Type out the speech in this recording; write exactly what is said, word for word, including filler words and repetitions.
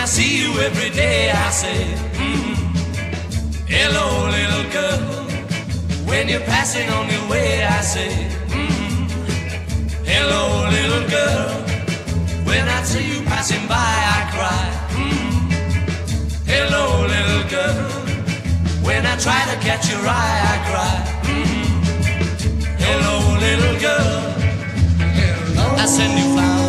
I see you every day, I say, mm, hello, little girl. When you're passing on your way, I say, mm, hello, little girl. When I see you passing by, I cry, mm, hello, little girl. When I try to catch your eye, I cry, mm, hello, little girl. Hello. I send you flowers.